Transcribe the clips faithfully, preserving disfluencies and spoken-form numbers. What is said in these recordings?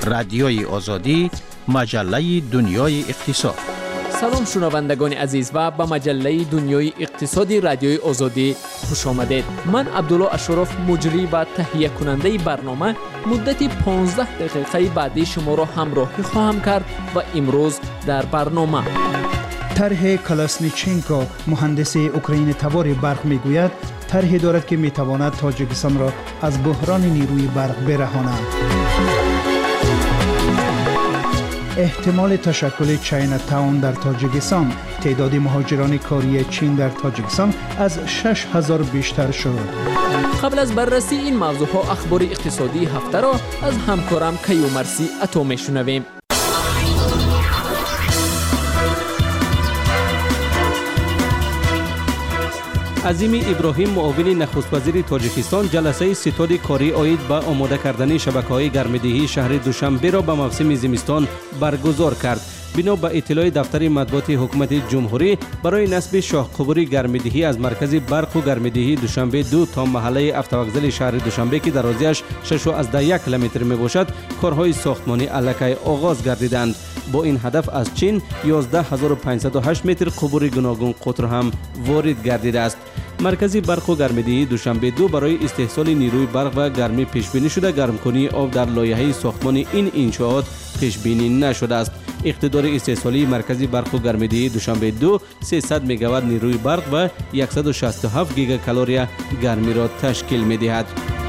رادیوی آزادی، مجله دنیای اقتصاد. سلام شنوندگان عزیز و به مجله دنیای اقتصادی رادیوی آزادی خوش آمدید. من عبدالله اشرف مجری و تهیه کننده برنامه مدت پانزده دقیقه بعدی شما را همراهی خواهم کرد و امروز در برنامه طرح کلاسنیچنکو مهندس اوکراین تبار برق میگوید طرحی دارد که میتواند تاجیکستان را از بحران نیروی برق برهاند. احتمال تشکل چاینا تاون در تاجیکستان، تعداد مهاجران کاری چین در تاجیکستان از شش هزار بیشتر شد. قبل از بررسی این موضوع ها اخبار اقتصادی هفته را از همکارم کیومرثی عطا میشنویم. عظیم ابراهیم معاون نخست وزیر تاجیکستان جلسه ستاد کاری عاید به آماده کردن شبکه‌های گرمدهی شهر دوشنبه را به موسم زمستان برگزار کرد. بنا به اطلاع دفتر مطبوعات حکومت جمهوری، برای نصب شاه قبور گرمدهی از مرکز برق و گرمدهی دوشنبه دو تا محله افتوگزل شهر دوشنبه که درازیش شش و یک کیلومتر می باشد، کارهای ساختمانی الکی آغاز گردیدند. با این هدف از چین یازده هزار و پانصد و هشت متر قبور گوناگون قطر هم وارد گردیده است. مرکزی برق و گرمدهی دوشنبه دو برای استحصال نیروی برق و گرمی پیش بینی شده، گرمکنی آب در لایحه ساختمان این انشاءات پیش بینی نشده است. اقتدار استحصالی مرکزی برق و گرمدهی دوشنبه دو سیصد مگاوات نیروی برق و صد و شصت و هفت گیگا کالری گرمی را تشکیل می‌دهد.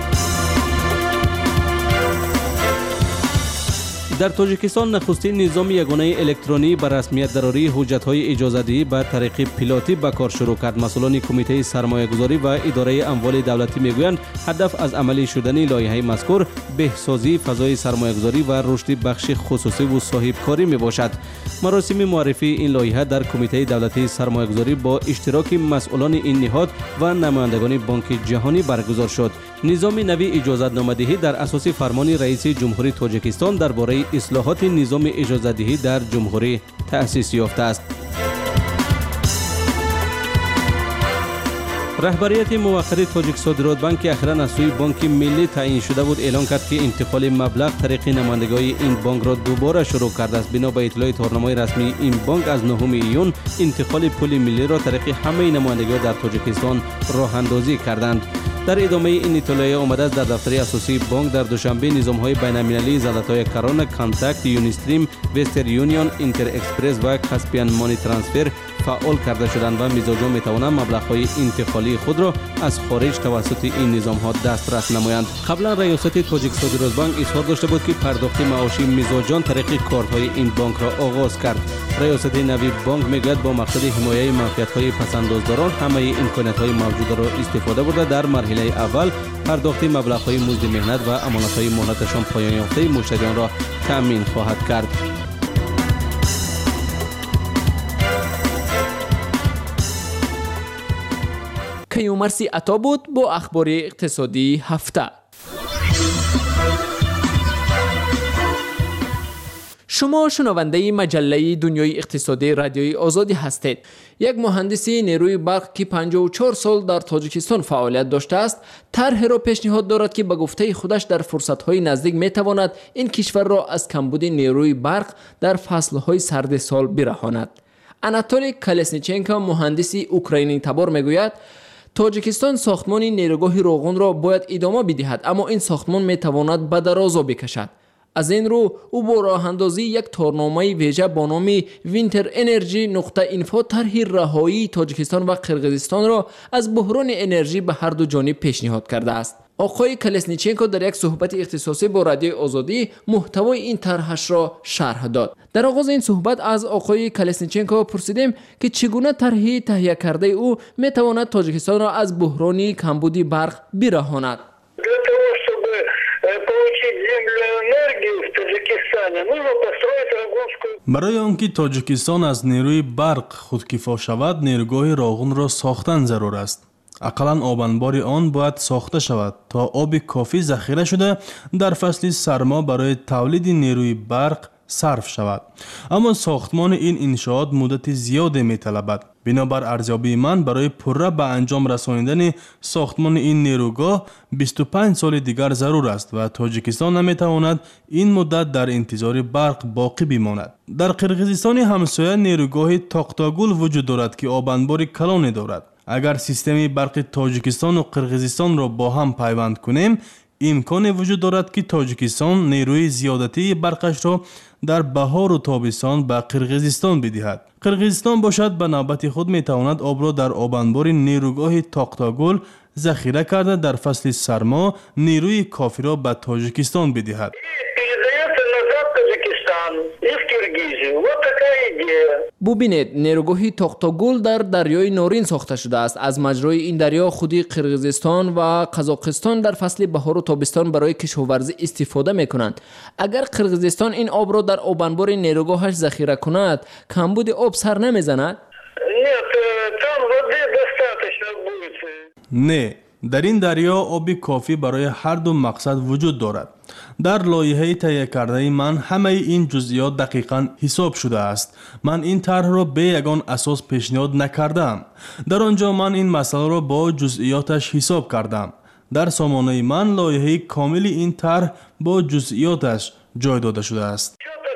در تاجیکستان نخستین نظام یگانه الکترونی به رسمیت درآوری حجت‌های اجازه‌دهی به طریق پیلوتی به کار شروع کرد. مسئولان کمیته سرمایه‌گذاری و اداره اموال دولتی میگویند هدف از عملی شدن لایحه مذکور بهسازی فضای سرمایه‌گذاری و رشد بخش خصوصی و صاحبکاری میباشد. مراسم معرفی این لایحه در کمیته دولتی سرمایه‌گذاری با اشتراک مسئولان این نهاد و نمایندگان بانک جهانی برگزار شد. نظام نوی اجازه‌نامه‌دهی در اساس فرمان رئیس جمهوری تاجیکستان درباره اصلاحات نظام اجازه‌دهی در جمهوری تأسیس یافته است. رهبریت موقت تاجیک صادرات بانک اخیراً از سوی بانک ملی تعیین شده بود اعلام کرد که انتقال مبلغ طریق نمایندگان این بانک را دوباره شروع کرده است. بنا به اطلاع تارنامه رسمی این بانک از نهم ایون انتقال پول ملی را طریق همه نمایندگان در تاجیکستان راه اندازی کردند. در ادامه این اطلاعیه آمده است در دفتر اساسی بانک در دوشنبه نظام‌های بین‌المللی زلاتای کرونا، کانتاکت، یونیستریم، وستر یونیون، اینتر اکسپرس و کاسپیان مانی ترانسفر فعال کرده شدند و میزاجان میتوانند مبلغ‌های انتقالی خود را از خارج توسط این نظام‌ها دسترس نمایند. قبلا ریاست تاجیک صادرات بانک اظهار داشته بود که پرداخت معاشی میزاجان طریق کارت‌های این بانک را آغاز کرد. ریاست نوی بانک میگوید با مقصد حمایت منفعت‌های پس‌اندازداران همه امکانات‌های موجوده را استفاده برده در مرحله اول پرداخت مبلغ‌های مزد مهنت و امانت‌های مهلتشان پایان یافته مشتریان را تأمین خواهد کرد. کیومرثی عطا بود با اخبار اقتصادی هفته. شما شنونده مجله دنیای اقتصادی رادیوی آزادی هستید. یک مهندس نیروی برق که پنجاه و چهار سال در تاجیکستان فعالیت داشته است، طرح را پیشنهاد دارد که به گفته خودش در فرصت‌های نزدیک می‌تواند این کشور را از کمبود نیروی برق در فصل‌های سرد سال برهاند. آناتولی کلاسنیچنکو مهندس اوکراینی تبار میگوید تاجیکستان ساختمان نیروگاه روغن را باید ادامه بدهد، اما این ساختمان میتواند به درازا بکشد. از این رو او با راه اندازی یک تارنامه ویژه با نام وینتر انرژی نقطه اینفو طرح رهایی تاجیکستان و قرقیزستان را از بحران انرژی به هر دو جانب پیشنهاد کرده است. آقای کلاسنیچنکو در یک صحبت اختصاصی با رادیوی آزادی محتوای این طرحش را شرح داد. در آغاز این صحبت از آقای کلاسنیچنکو پرسیدیم که چگونه طرحی تهیه کرده او میتواند تاجیکستان را از بحرانی کمبودی برق برهاند. برای آنکه تاجیکستان از نیروی برق خودکفا شود، نیروگاه روغن را ساختن ضرور است. اقلاً آبانبار آن باید ساخته شود تا آب کافی ذخیره شده در فصل سرما برای تولید نیروی برق صرف شود. اما ساختمان این انشاءات مدت زیادی می‌طلبد. بنابر ارزیابی من برای پرره به انجام رسانیدن ساختمان این نیروگاه بیست و پنج سال دیگر ضرور است و تاجیکستان نمی‌تواند این مدت در انتظار برق باقی بماند. در قرقیزستان همسایه نیروگاه تاختاگول وجود دارد که آبانبار کلانی دارد. اگر سیستم برق تاجیکستان و قرقیزستان را با هم پیوند کنیم، امکان وجود دارد که تاجیکستان نیروی زیادتی برقش را در بهار و تابستان به قرقیزستان بدهد. قرقیزستان باشد به نوبت خود میتواند آب را در آبانبار نیروگاه تاختاگول ذخیره کرده در فصل سرما نیروی کافی را به تاجیکستان بدهد. ببینید، نیروگاه تاختاگول در دریای نورین ساخته شده است. از مجرای این دریا خودی قرقیزستان و قزاقستان در فصل بهار و تابستان برای کشاورزی استفاده میکنند. اگر قرقیزستان این آب را در آبانبار نیروگاهش ذخیره کند، کمبود آب سر نمیزند؟ نه، در این دریا آب کافی برای هر دو مقصد وجود دارد. در لایحه تهیه کرده من همه این جزئیات دقیقاً حساب شده است. من این طرح را به یگان اساس پیشنهاد نکردم. در آنجا من این مسئله را با جزئیاتش حساب کردم. در سامانه من لایحه کامل این طرح با جزئیاتش جای داده شده است.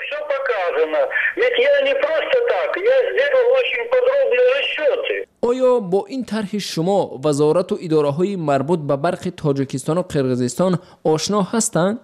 آیا با این طرح شما وزارت و اداره‌های مربوط به برق تاجیکستان و قرقیزستان آشنا هستند؟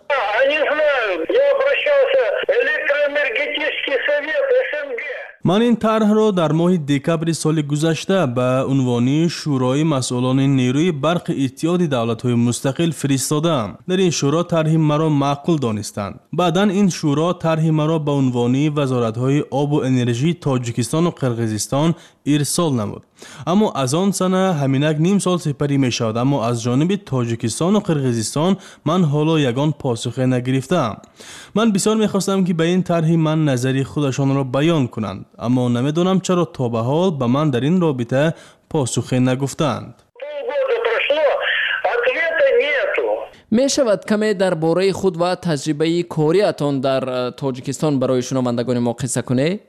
من این طرح را در ماه دکبر سال گذشته به عنوان شورای مسئولان نیروی برق اتحاد دولت‌های مستقل فرستادم. در این شورا طرح مرا معقول دانستند. بعداً این شورا طرح مرا به عنوان وزارت‌های آب و انرژی تاجیکستان و قرقیزستان ارسال نمود. اما از آن سنه همینک نیم سال سپری می شود، اما از جانب تاجیکستان و قرقیزستان من حالا یگان پاسخ نگرفتم. من بسیار می خواستم که به این طرح من نظری خودشان را بیان کنند، اما نمیدونم چرا تا به حال به من در این رابطه پاسخ نگفتند. می شود کمی درباره خود و تجربه کاریتان در تاجیکستان برای شنوندگان ما قصه کنید؟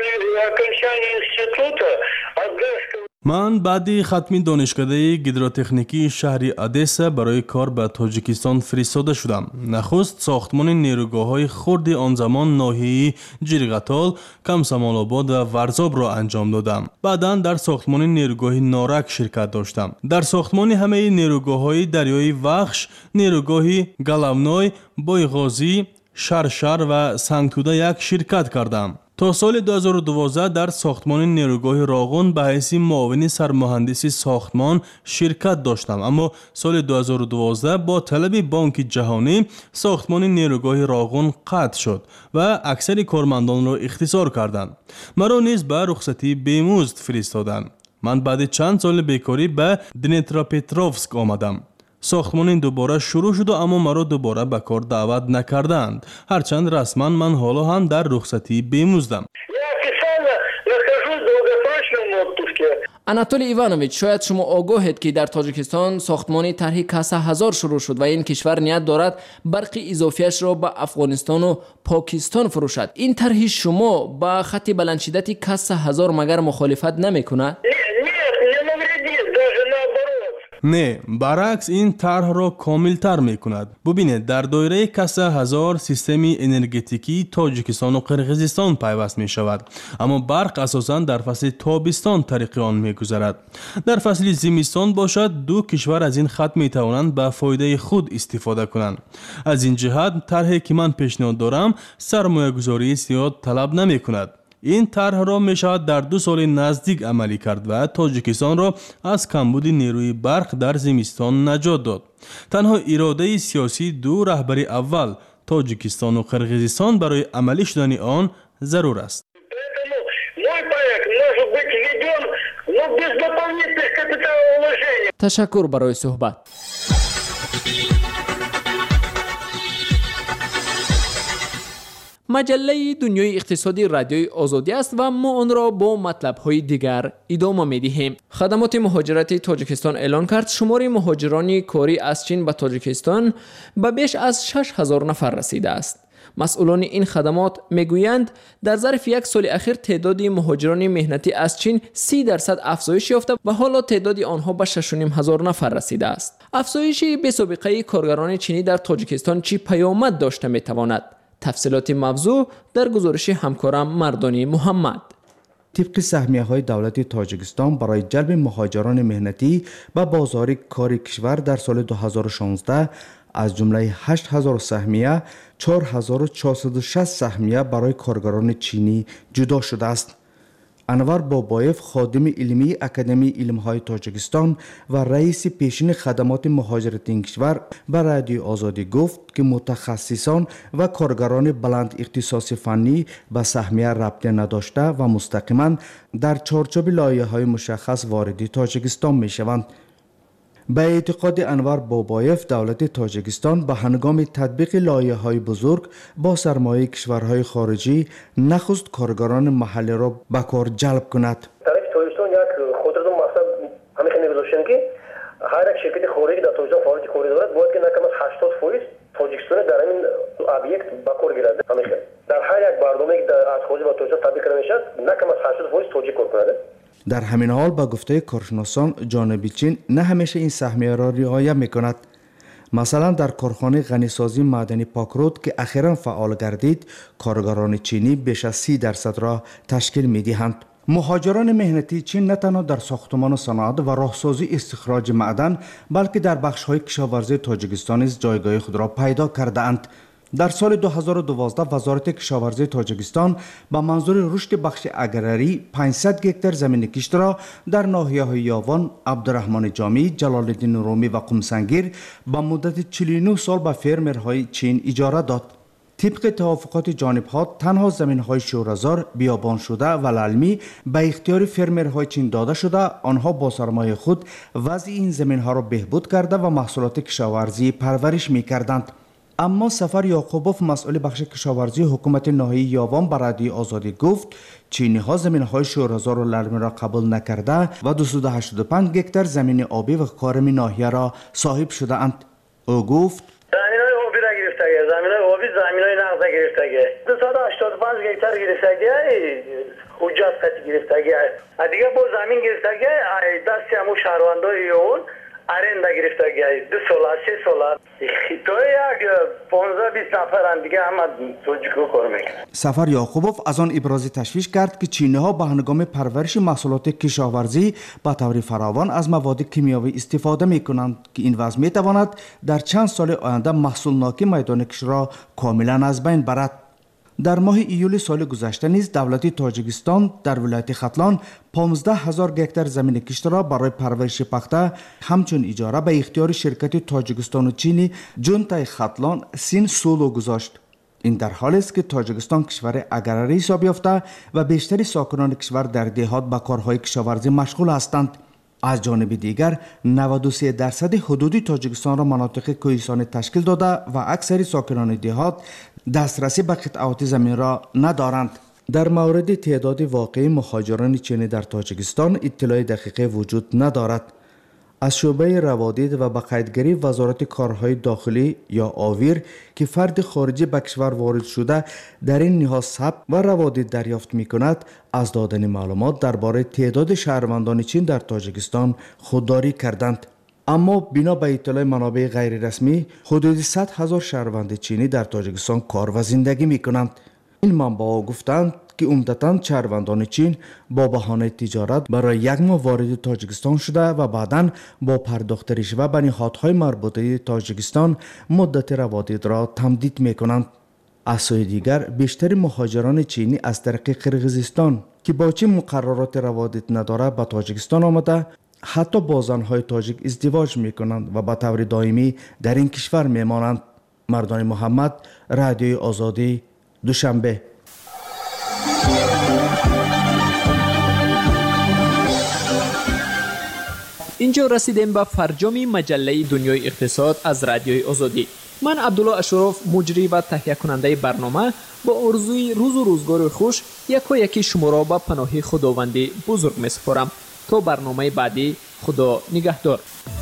من بعد ختم دانشکده گیدروتکنیکی شهر ادسا برای کار به تاجیکستان فرستاده شدم. نخست ساختمان نیروگاه‌های خرد آن زمان ناحیه جیرگتال، کمسمال‌آباد و ورزاب را انجام دادم. بعداً در ساختمان نیروگاه نارک شرکت داشتم. در ساختمان همه نیروگاه‌های دریای وخش، نیروگاه گلمنای، بایغازی، شرشر و سنگتوده یک شرکت کردم. تا سال دو هزار و دوازده در ساختمان نیروگاه راغون به حیث معاون سرمهندس ساختمان شرکت داشتم، اما سال دو هزار و دوازده با طلب بانک جهانی ساختمان نیروگاه راغون قطع شد و اکثر کارمندان را اختصار کردند. مرا نیز به رخصتی بیمزد فرستادند. من بعد چند سال بیکاری به دنیتراپتروفسک آمدم. ساختمان دوباره شروع شد، اما مرا دوباره به کار دعوت نکردند، هرچند رسما من حالا هم در رخصتی بیمزدم. اناتولی ایوانویچ، شاید شما آگاهید که در تاجیکستان ساختمان طرح کاسه هزار شروع شد و این کشور نیت دارد برق اضافیش را به افغانستان و پاکستان فروشد. این طرح شما با خط بلند شدتی کاسه هزار مگر مخالفت نمی کند؟ نه، برعکس این طرح را کامل تر می کند. ببینید، در دایره کاسه هزار سیستم انرژتیکی تاجیکستان و قرقیزستان پیوست می شود، اما برق اساساً در فصل تابستان طریق آن می گذرد. در فصل زمستان باشد دو کشور از این خط می توانند به فایده خود استفاده کنند. از این جهت طرحی که من پیشنهاد دارم سرمایه گذاری زیاد طلب نمی کند. این طرح را می شود در دو سال نزدیک عملی کرد و تاجیکستان را از کمبود نیروی برق در زمستان نجات داد. تنها اراده سیاسی دو رهبر اول تاجیکستان و قرقیزستان برای عملی شدن آن ضرور است. تشکر برای صحبت. مجله دنیای اقتصادی رادیوی آزادی است و ما آن را با مطلب‌های دیگر ادامه می‌دهیم. خدمات مهاجرت تاجیکستان اعلان کرد شمار مهاجران کاری از چین به تاجیکستان به بیش از شش هزار نفر رسیده است. مسئولان این خدمات میگویند در ظرف یک سال اخیر تعداد مهاجران مهنتی از چین سی درصد افزایش یافته و حالا تعداد آنها به شش و نیم هزار نفر رسیده است. افزایش بی سابقه کارگران چینی در تاجیکستان چی پیامد داشته میتواند؟ تفصیلات موضوع در گزارش همکارم مردانی محمد. طبق سهمیه‌های دولت تاجیکستان برای جلب مهاجران مهنتی به بازار کار کشور در سال دو هزار و شانزده از جمله هشت هزار سهمیه چهار هزار و چهارصد و شصت سهمیه برای کارگران چینی جدا شده است. انور بابایف خادم علمی اکادمی علم‌های تاجیکستان و رئیس پیشین خدمات مهاجرت این کشور به رادیو آزادی گفت که متخصصان و کارگران بلند اختصاص فنی به سهمیه ربط نداشته و مستقیما در چارچوب لایحه‌های مشخص وارد تاجیکستان می‌شوند. به اعتقاد انور بابایف دولت تاجیکستان به هنگام تطبیق لایحه‌های بزرگ با سرمایه کشورهای خارجی نخست کارگران محلی را به کار جلب کند. طرف تاجیکستان یک خودرو مقصد همیشه می‌گذاشتن که هر یک شرکت خارجی در تاجیکستان فعالیت کننده دارد باید که نکم از هشتاد درصد تاجیکستان در این ابیکت به کار گیرد. همیشه در هر یک برنامه‌ای که از خارج به تاجیکستان تطبیق نمی‌شود نکم از هشتاد درصد تاجیک کار کننده. در همین حال با گفته کارشناسان جانب چین نه همیشه این سهمیه را رعایت می‌کند. مثلا در کارخانه غنیسازی معدنی پاکرود که اخیراً فعال گردید کارگران چینی بیش از سی درصد را تشکیل می‌دهند. مهاجران مهنتی چین نه تنها در ساختمان صنعت و راهسازی استخراج معدن بلکه در بخش‌های کشاورزی تاجیکستان نیز جایگاه خود را پیدا کرده‌اند. در سال دو هزار و دوازده وزارت کشاورزی تاجیکستان با منظور رشد بخش اگرری پانصد هکتار زمین کشت را در ناحیه‌های یاوان، عبدالرحمن جامی، جلال الدین رومی و قمسنگیر با مدت چهل و نه سال به فرمرهای چین اجاره داد. طبق توافقات جانب‌ها تنها زمین‌های شوره‌زار، بیابان شده و للمی به اختیار فرمرهای چین داده شده، آنها با سرمایه خود وضع این زمین‌ها را بهبود کرده و محصولات کشاورزی پرورش می‌کردند. اما سفر یعقوبوف مسئول بخش کشاورزی حکومت ناحیه یاوان به رادیو آزادی گفت چینی ها زمین های شوره‌زار و للمی را قبول نکرده و دویست و هشتاد و پنج هکتار زمین آبی و کارمی ناحیه را صاحب شده اند. او گفت زمین های آبی را گرفته، زمین های آبی زمین های نقضه گرفته، دویست و هشتاد و پنج هکتار گرفته، حجت قطعی گرفته، دیگه با زمین گرفته دستی همون شهروندای یاوان ارنده گرفته گه دو سال سه سال تو یک پانزده بیست نفر دیگه همه توجیکو کار میکنه. سفر یعقوبوف از آن ابراز تشویش کرد که چینی ها به هنگام پرورش محصولات کشاورزی به طور فراوان از مواد کیمیاوی استفاده میکنند که این وضع میتواند در چند سال آینده محصول ناکی میدان کشت را کاملا از بین برد. در ماه ایول سال گذشته نیز دولت تاجیکستان در ولایت ختلان پانزده هزار هکتار زمین کشت را برای پرورش پخته همچون اجاره به اختیار شرکت تاجیکستان و چینی جنتای ختلان سین سولو گذاشت. این در حالی است که تاجیکستان کشور اگرری حساب یافته و بیشتر ساکنان کشور در دهات به کارهای کشاورزی مشغول هستند. از جانب دیگر نود و سه درصد حدود تاجیکستان را مناطق کوهستانی تشکیل داده و اکثر ساکنان دهات دسترسی به قطعات زمین را ندارند. در مورد تعداد واقعی مهاجران چینی در تاجیکستان اطلاع دقیقه وجود ندارد. از شعبه روادید و به قیدگری وزارت کارهای داخلی یا آویر که فرد خارجی به کشور وارد شده در این نهاد ثبت و روادید دریافت می کند از دادن معلومات درباره تعداد شهروندان چین در تاجیکستان خودداری کردند. اما بنا به اطلاع منابع غیر رسمی حدود صد هزار شهروند چینی در تاجیکستان کار و زندگی می کنند. این منبع‌ها گفتند که عمدتاً شهروندان چین با بهانه تجارت برای یک ماه وارد تاجیکستان شده و بعداً با پرداخت رشوه به نهادهای مربوطه تاجیکستان مدت روادید را تمدید می کنند. از سوی دیگر بیشتر مهاجران چینی از طریق قرقیزستان که با چین مقررات روادید ندارد به تاجیکستان آمده حتی با زنهای تاجیک ازدواج می کنند و به طور دائمی در این کشور می مانند. مردان محمد، رادیوی آزادی، دوشنبه. اینجا رسیدیم به فرجام مجله دنیای اقتصاد از رادیوی آزادی. من عبدالله اشرف مجری و تهیه کننده برنامه با آرزوی روز و روزگار خوش یکا یکی شما را به پناه خداوند بزرگ می سپارم. تا برنامه بعدی، خدا نگهدار.